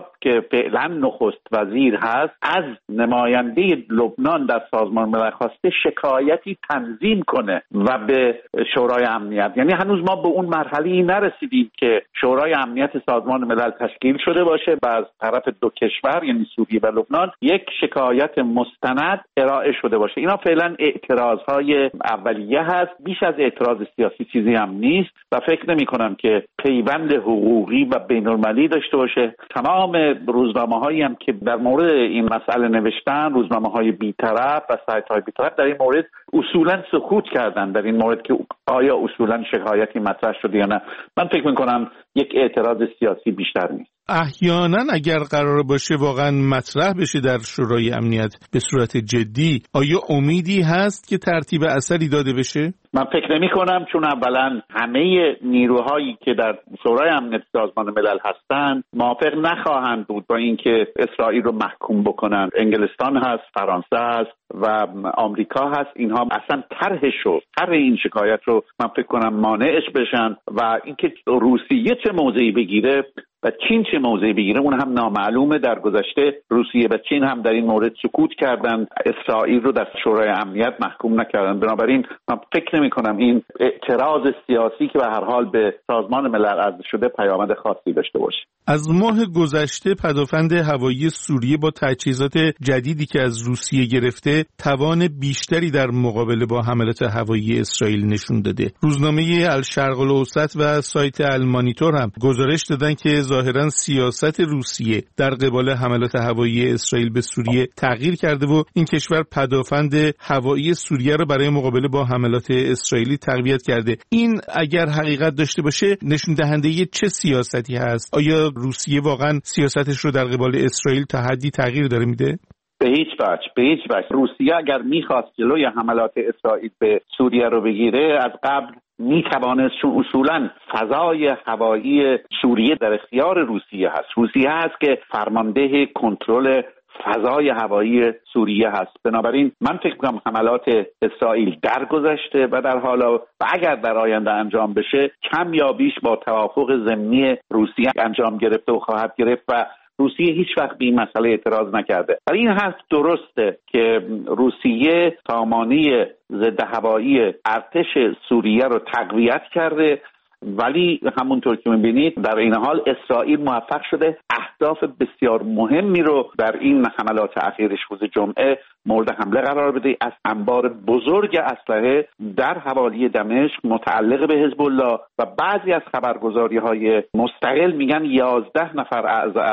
نجاب که فعلا نخست وزیر هست از نماینده لبنان در سازمان ملل خواسته شکایتی تنظیم کنه و به شورای امنیت، یعنی هنوز ما به اون مرحله نرسیدیم که شورای امنیت سازمان ملل تشکیل شده باشه و از طرف دو کشور یعنی سوریه و لبنان یک شکایت مستند ارائه شده باشه. اینا فعلا اعتراضهای اولیه هست، بیش از اعتراض سیاسی چیزی هم نیست و فکر نمی کنم که پیوند حقوقی و بین‌المللی داشته باشه. تمام روزنامه‌هایی هم که در مورد این مسئله نوشتن، روزنامه‌های بی‌طرف و سایت‌های بی‌طرف، در این مورد اصولاً سکوت کردن در این مورد که آیا اصولاً شکایتی مطرح شده یا نه. من فکر می‌کنم یک اعتراض سیاسی بیشتر نیست. احیانا اگر قرار باشه واقعا مطرح بشه در شورای امنیت به صورت جدی، آیا امیدی هست که ترتیب اثری داده بشه؟ من فکر نمی کنم، چون اولا همه نیروهایی که در شورای امنیت سازمان ملل هستند موافق نخواهند بود با اینکه اسرائیل رو محکوم بکنن. انگلستان هست، فرانسه هست و آمریکا هست. اینها اصلا طرحش رو طرح این شکایت رو من فکر کنم مانعش بشن و اینکه روسیه چه موضعی بگیره و چین چه موضعی بگیره اون هم نامعلومه. در گذشته روسیه و چین هم در این مورد سکوت کردن، اسرائیل رو در شورای امنیت محکوم نکردن. بنابراین من فکر نمی کنم این اعتراض سیاسی که به هر حال به سازمان ملل عرضه شده پیامد خاصی داشته باشه. از ماه گذشته پدافند هوایی سوریه با تجهیزات جدیدی که از روسیه گرفته توان بیشتری در مقابله با حملات هوایی اسرائیل نشون داده. روزنامه الشرق الاوسط و سایت المانیتور هم گزارش دادن که ظاهرا سیاست روسیه در قبال حملات هوایی اسرائیل به سوریه تغییر کرده و این کشور پدافند هوایی سوریه را برای مقابله با حملات اسرائیلی تقویت کرده. این اگر حقیقت داشته باشه نشون دهنده چه سیاستی هست؟ آیا روسیه واقعا سیاستش رو در قبال اسرائیل تا حدی تغییر داره میده؟ به هیچ وجه به هیچ وجه. روسیه اگر میخواست جلوی حملات اسرائیل به سوریه رو بگیره از قبل میتوانست، چون اصولا فضای هوایی سوریه در اختیار روسیه هست. روسیه هست که فرمانده کنترل فضای هوایی سوریه هست. بنابراین من فکر می‌کنم حملات اسرائیل درگذشته و در حال و اگر در آینده انجام بشه کم یا بیش با توافق ضمنی روسیه انجام گرفته و خواهد گرفت و روسیه هیچ وقت به این مسئله اعتراض نکرده. ولی این حرف درسته که روسیه سامانه ضد هوایی ارتش سوریه رو تقویت کرده، ولی همونطور که می‌بینید در این حال اسرائیل موفق شده اهداف بسیار مهمی رو در این حملات اخیرش روز جمعه مورد حمله قرار بده. از انبار بزرگ اسلحه در حوالی دمشق متعلق به حزب الله و بعضی از خبرگزاری‌های مستقل میگن یازده نفر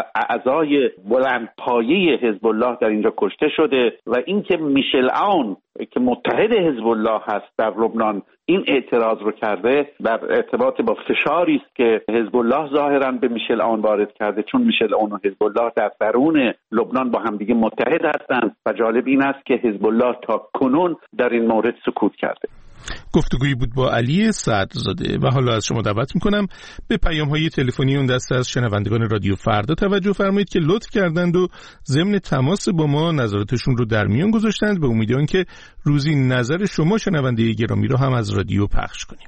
اعضای بلندپایه حزب الله در اینجا کشته شده و اینکه میشل عون که متحد حزب الله هست در لبنان این اعتراض رو کرده در ارتباط با فشاری است که حزب الله ظاهراً به میشل عون وارد کرده، چون میشل عون و حزب الله در درون لبنان با همدیگه متحد هستند و جالب این است که حزب الله تا کنون در این مورد سکوت کرده. گفتگویی بود با علی صدرزاده و حالا از شما دعوت میکنم به پیام‌های تلفنی اون دسته از شنوندگان رادیو فردا توجه فرمایید که لطف کردند و ضمن تماس با ما نظراتشون رو در میان گذاشتند. به امید آن که روزی نظر شما شنونده گرامی رو هم از رادیو پخش کنیم.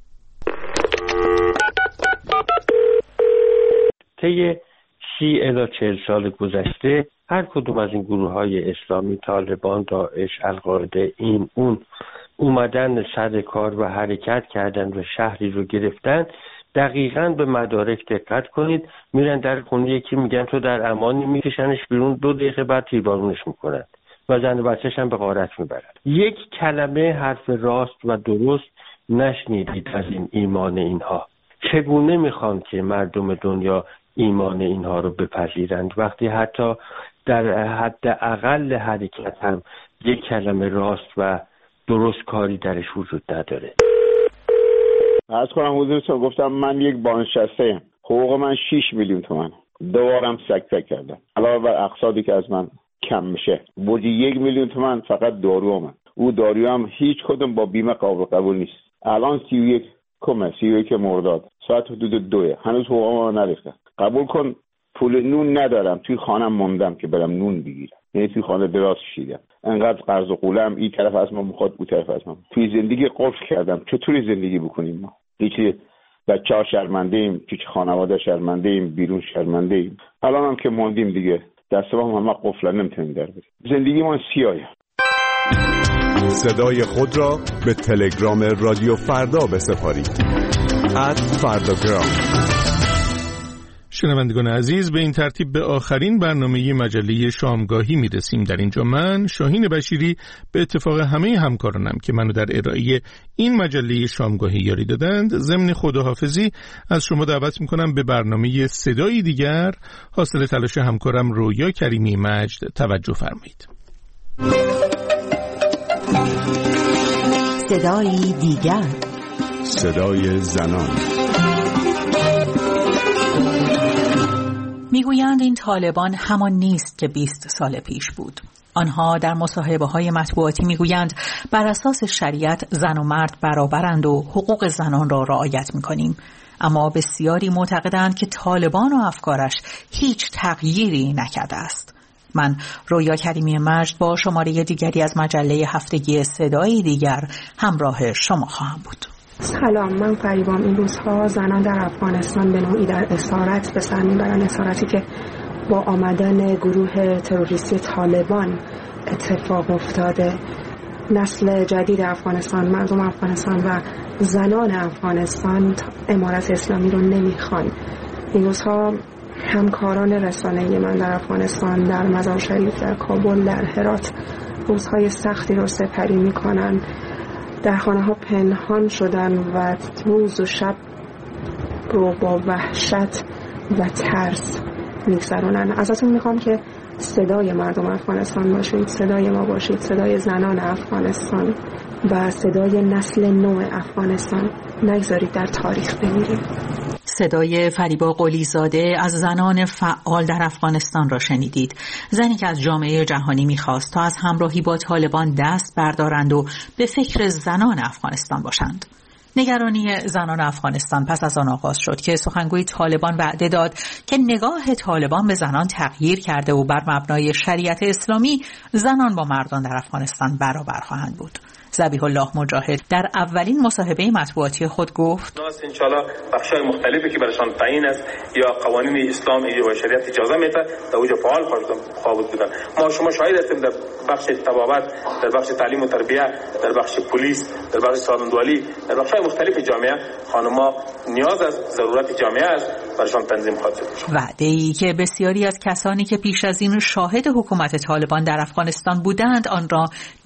طی سی الی چهل سال گذشته هر کدوم از این گروه‌های اسلامی، طالبان، داعش، القاعده، این اون اومدن سر کار و حرکت کردن و شهری رو گرفتن، دقیقاً به مدارک دقت کنید، میرن در خونه یکی میگن تو در امانی، میکشنش بیرون، دو دقیقه بعد تیربارونش میکنن و زن و بچه‌ش هم به غارت میبرن. یک کلمه حرف راست و درست نشنیدید از این ایمان اینها. چگونه میخوان که مردم دنیا ایمان اینها رو بپذیرند وقتی حتی در حد اقل حرکت هم یک کلمه راست و درست کاری درش وجود نداره؟ عرض کنم حضورتون، گفتم من یک بازنشسته، حقوق من شش میلیون تومان، دوبارم سک سک کردم علاوه بر اقساطی که از من کم میشه. بودی یک میلیون تومان فقط دارو من، او دارو هم هیچ کدوم با بیمه قابل قبول نیست. الان سی و یک کمه سی و یک مرداد ساعت حدود دوه، هنوز حقوق ما نریختن. قبول کن پول نون ندارم، توی خانم موندم که برم نون بگیرم، یعنی توی خانه دراز کشیدم، انقدر قرض و قولم، این طرف از ما میخواد اون طرف از ما. توی زندگی قفل کردم. چطوری زندگی بکنیم ما؟ هیچ بچه ها شرمنده ایم، پیش خانواده شرمنده ایم، بیرون شرمنده ایم. الان هم که موندیم دیگه دست با هم قفلا نمیتونیم در بریم. زندگی ما سیاهه. صدای خود را به تلگرام رادیو فردا بسپارید. ات فرداگرام. شنوندگان عزیز، به این ترتیب به آخرین برنامه مجله شامگاهی میرسیم. در اینجا من شاهین بشیری به اتفاق همه همکارانم که منو در ارائه این مجله شامگاهی یاری دادند ضمن خداحافظی از شما دعوت میکنم به برنامه صدایی دیگر حاصل تلاش همکارم رویا کریمی مجد توجه فرمایید. صدایی دیگر، صدای زنان. میگویند این طالبان همان نیست که بیست سال پیش بود. آنها در مصاحبه‌های مطبوعاتی میگویند بر اساس شریعت زن و مرد برابرند و حقوق زنان را رعایت میکنیم، اما بسیاری معتقدند که طالبان و افکارش هیچ تغییری نکرده است. من رویا کریمی مجد با شماره دیگری از مجله هفتگی صدای دیگر همراه شما خواهم بود. سلام، من فریبام. این روزها زنان در افغانستان به نوعی در اسارت به سر میبرند، اسارتی که با آمدن گروه تروریستی طالبان اتفاق افتاده. نسل جدید افغانستان، مردم افغانستان و زنان افغانستان امارت اسلامی رو نمیخوان. این روزها همکاران رسانه‌ای من در افغانستان، در مزار شریف، در کابل، در هرات روزهای سختی رو سپری میکنن. در خانه ها پنهان شدن و روز و شب رو با وحشت و ترس میگذرونن. ازتون میخوام که صدای مردم افغانستان باشید، صدای ما باشید، صدای زنان افغانستان و صدای نسل نو افغانستان. نگذارید در تاریخ بمیریم. صدای فریبا قلیزاده از زنان فعال در افغانستان را شنیدید. زنی که از جامعه جهانی می‌خواست تا از همراهی با طالبان دست بردارند و به فکر زنان افغانستان باشند. نگرانی زنان افغانستان پس از آن آغاز شد که سخنگوی طالبان وعده داد که نگاه طالبان به زنان تغییر کرده و بر مبنای شریعت اسلامی زنان با مردان در افغانستان برابر خواهند بود. ذبیح الله مجاهد در اولین مصاحبه مطبوعاتی خود گفت: ناس انشالله بخشای مختلفی که برشان تعیین است یا قوانین اسلام و شریعت اجازه میده در اوج فعال خواهد بودن. ما شما شاهد هستیم در بخش طبابت، در بخش تعلیم و تربیت، در بخش پلیس، در بخش سالمندوالی، در بخشای مختلف جامعه خانم‌ها نیاز از ضرورت جامعه است برشان تنظیم خواهد شد. وعده‌ای که بسیاری از کسانی که پیش از این شاهد حکومت طالبان در افغانستان بودند آن را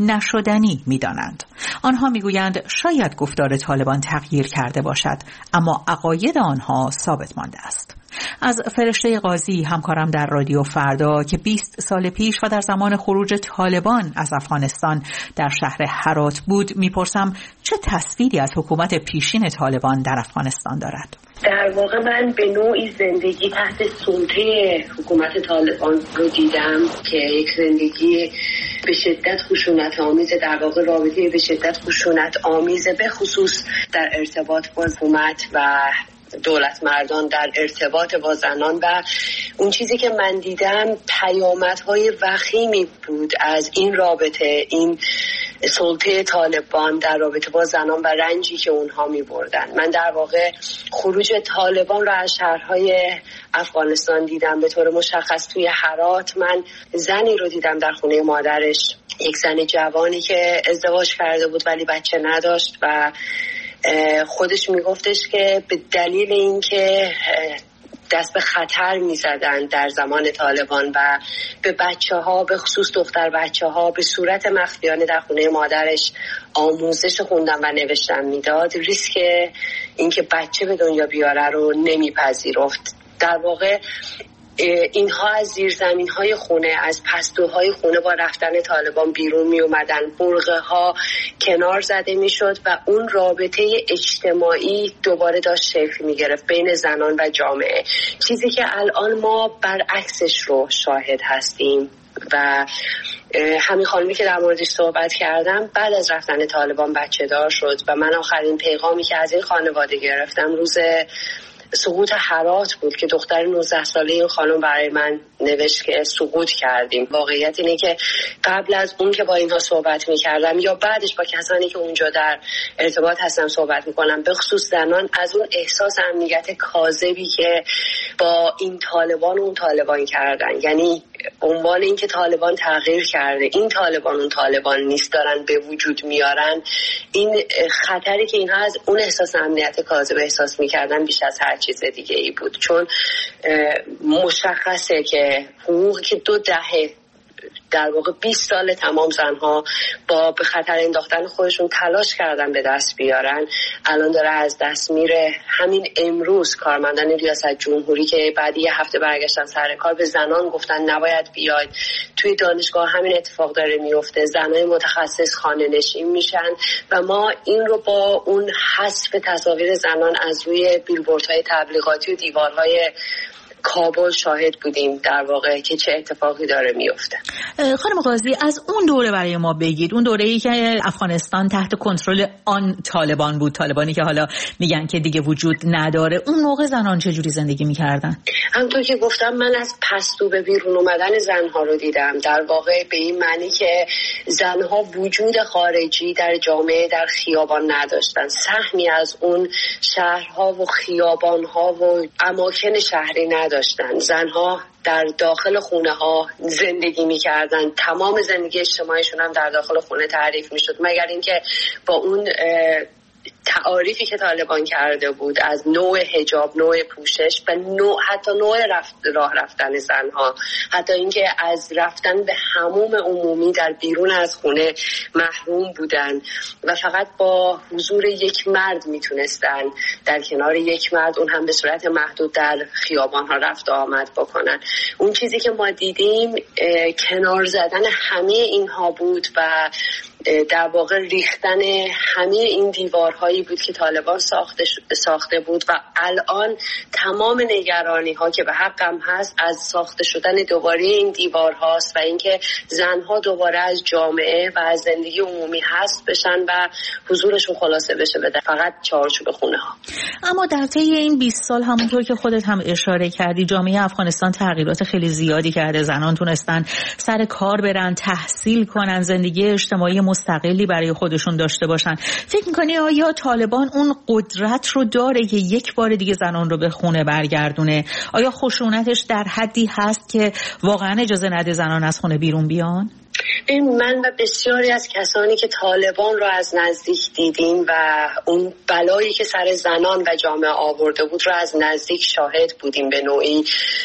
نشدنی می‌دانند. آنها میگویند شاید گفتار طالبان تغییر کرده باشد، اما عقاید آنها ثابت مانده است. از فرشته قاضی، همکارم در رادیو فردا که بیست سال پیش و در زمان خروج طالبان از افغانستان در شهر هرات بود، میپرسم چه تصویری از حکومت پیشین طالبان در افغانستان دارد. در واقع من به نوعی زندگی تحت سلطه حکومت طالبان رو دیدم که یک زندگی به شدت خشونت آمیزه، در واقع رابطه به شدت خشونت آمیزه، به خصوص در ارتباط با حکومت و دولت مردان، در ارتباط با زنان. و اون چیزی که من دیدم پیامدهای وخیمی بود از این رابطه، این سلطه طالبان در رابطه با زنان و رنجی که اونها می بردن. من در واقع خروج طالبان را از شهرهای افغانستان دیدم. به طور مشخص توی هرات من زنی رو دیدم در خونه مادرش، یک زن جوانی که ازدواج کرده بود ولی بچه نداشت و خودش میگفتش که به دلیل اینکه دست به خطر میزدن در زمان طالبان و به بچه ها، به خصوص دختر بچه ها، به صورت مخفیانه در خونه مادرش آموزش خوندن و نوشتن میداد، ریسک اینکه بچه به دنیا بیاره رو نمیپذیرفت. در واقع اینها از زیرزمین‌های خونه، از پستوهای خونه با رفتن طالبان بیرون می اومدن، برغه ها کنار زده می شد و اون رابطه اجتماعی دوباره داشت شکل می گرفت بین زنان و جامعه، چیزی که الان ما برعکسش رو شاهد هستیم. و همین خانمی که در موردش صحبت کردم بعد از رفتن طالبان بچه دار شد و من آخرین پیغامی که از این خانواده گرفتم روز سقوط هرات بود که دختر نوزده ساله این خانم برای من نوشت که سقوط کردیم. واقعیت اینه که قبل از اون که با اینها صحبت میکردم یا بعدش با کسانی که اونجا در ارتباط هستم صحبت میکنم، به خصوص زنان، از اون احساس امنیت کاذبی که با این طالبان و اون طالبان کردن، یعنی عنوان این که طالبان تغییر کرده، این طالبان اون طالبان نیست، دارن به وجود میارن، این خطری که اینها از اون احساس امنیت کاذب احساس میکردن بیش از هر چیز دیگه ای بود. چون مشخصه که حقوقی که دو دهه در واقع بیست سال تمام زنها با به خطر انداختن خودشون تلاش کردن به دست بیارن، الان داره از دست میره. همین امروز کارمندان ریاست جمهوری که بعد یه هفته برگشتن سر کار به زنان گفتن نباید بیاید. توی دانشگاه همین اتفاق داره میفته، زنای متخصص خانه نشین میشن و ما این رو با اون حذف تصاویر زنان از روی بیلبوردهای تبلیغاتی و دیوارهای کابل شاهد بودیم در واقع که چه اتفاقی داره میفته. خانم قاضی، از اون دوره برای ما بگید، اون دوره‌ای که افغانستان تحت کنترل آن طالبان بود، طالبانی که حالا میگن که دیگه وجود نداره، اون موقع زنان چه جوری زندگی میکردن؟ همونطور که گفتم من از پستو به بیرون اومدن زنها رو دیدم، در واقع به این معنی که زنها وجود خارجی در جامعه در خیابان نداشتن، سهمی از اون شهرها و خیابانها و اماکن شهری نداشتن. زنها در داخل خونه ها زندگی می کردن، تمام زندگی اجتماعیشون هم در داخل خونه تعریف می شد، مگر اینکه با اون تعاریفی که طالبان کرده بود از نوع حجاب، نوع پوشش و نوع حتی نوع رفت راه رفتن زنها، حتی اینکه از رفتن به حموم عمومی در بیرون از خونه محروم بودن و فقط با حضور یک مرد میتونستن در کنار یک مرد، اون هم به صورت محدود، در خیابان ها رفت و آمد بکنن. اون چیزی که ما دیدیم کنار زدن همه اینها بود و در واقع ریختن همه این دیوارهایی بود که طالبان ساخته ساخته بود و الان تمام نگرانی ها که به حقم هست از ساخته شدن دوباره این دیوارهاست و اینکه زنها دوباره از جامعه و از زندگی عمومی حذف بشن و حضورشون خلاصه بشه به فقط چارچوب خونه ها. اما در طی این بیست سال همونطور که خودت هم اشاره کردی، جامعه افغانستان تغییرات خیلی زیادی کرده. زنان تونستن سر کار برن، تحصیل کنن، زندگی اجتماعی مستقلی برای خودشون داشته باشن. فکر میکنی آیا طالبان اون قدرت رو داره که یک بار دیگه زنان رو به خونه برگردونه؟ آیا خشونتش در حدی هست که واقعا اجازه نده زنان از خونه بیرون بیان؟ این من و بسیاری از کسانی که طالبان رو از نزدیک دیدیم و اون بلایی که سر زنان و جامعه آورده بود رو از نزدیک شاهد بودیم، به نوعی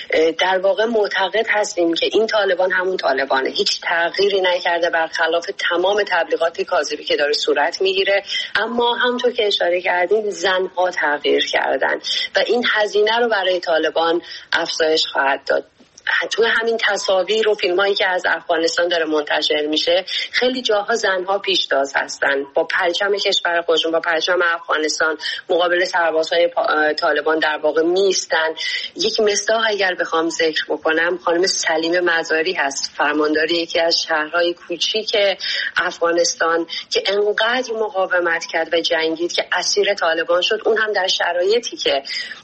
در واقع معتقد هستیم که این طالبان همون طالبانه، هیچ تغییری نکرده برخلاف تمام تبلیغات کاذبی که داره صورت میگیره. اما همونطور که اشاره کردیم زنها تغییر کردن و این هزینه رو برای طالبان افزایش خواهد داد. توی همین تصاویر و فیلمایی که از افغانستان داره منتشر میشه خیلی جاها زنها پیشتاز هستن، با پرچم کشور خودشون، با پرچم افغانستان مقابل سربازهای طالبان در واقع میستن. یک مصداق اگر بخوام ذکر بکنم، خانم سلیم مزاری هست، فرماندار یکی از شهرهای کوچیک افغانستان که انقدر مقاومت کرد و جنگید که اسیر طالبان شد، اون هم در شرایطی که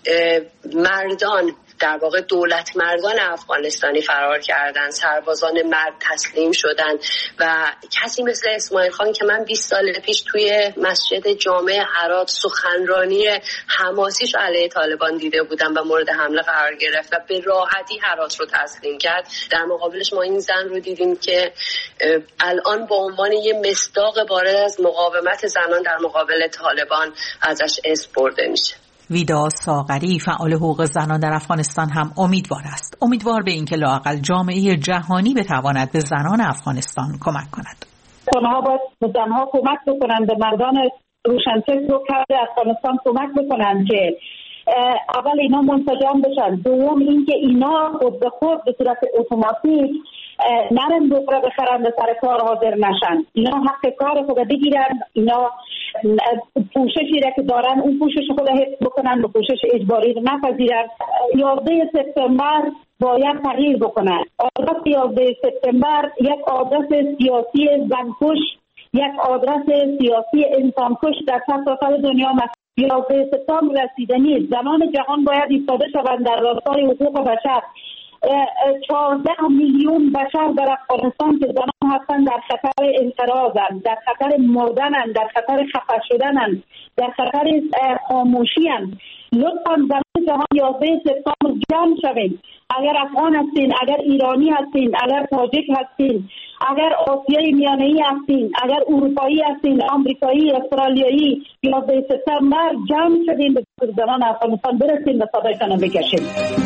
مردان در واقع دولت مردان افغانستانی فرار کردن، سربازان مرد تسلیم شدن و کسی مثل اسماعیل خان که من بیست سال پیش توی مسجد جامع هرات سخنرانی حماسیش علیه طالبان دیده بودم و مورد حمله قرار گرفت و به راحتی هرات رو تسلیم کرد، در مقابلش ما این زن رو دیدیم که الان به عنوان یه مصداق بارز از مقاومت زنان در مقابل طالبان ازش اسم برده میشه. ویدا ساغری، فعال حقوق زنان در افغانستان، هم امیدوار است. امیدوار به اینکه لااقل جامعه جهانی بتواند به زنان افغانستان کمک کند. آنها باید به زنها کمک بکنند، به مردان روشنفکر رو کرده افغانستان کمک بکنند که اول اینا منسجم بشن، دوم اینکه اینا خود به خود به صورت اتوماتیک نرم دوباره بخرن به سر کار حاضر نشن، اینا حق کار خود بگیرن، اینا پوششی را که دارن اون پوشش خود حفظ بکنن، به پوشش اجباری نپذیرن. یازده سپتامبر باید تغییر بکنن. آدرس یازده سپتامبر یک آدرس سیاسی زنکش، یک آدرس سیاسی انسانکش در سرتاسر دنیا یازده سپتامبر رسیدنی، زنان جهان باید ایستاده شوند در راستای حقوق بشر. چهارده میلیون بشر در افغانستان که زنان هستند در خطر انقراضند، در خطر مردنند، در خطر خفه شدنند، در خطر خاموشی‌اند. لطفاً زنان جهان یازده سپتامبر جمع شویم. اگر افغان هستین، اگر ایرانی هستین، اگر تاجیک هستین، اگر آسیای میانه‌ای هستین، اگر اروپایی هستین، آمریکایی، استرالیایی، یازده سپتامبر جمع شدین به زنان افغانستان برسیم و صدایتان رو بکشیم.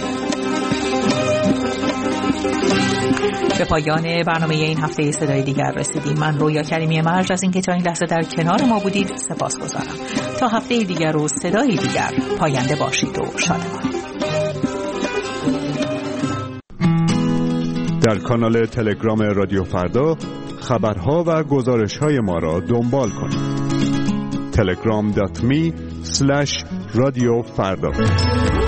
به پایان برنامه این هفته صدای دیگر رسیدیم. من رویا کریمی مرج از اینکه تا این لحظه در کنار ما بودید سپاسگزارم. تا هفته دیگر و صدای دیگر، پاینده باشید و شادمان. در کانال تلگرام رادیو فردا خبرها و گزارش‌های ما را دنبال کنید. تلگرام دات می اسلش رادیو فردا.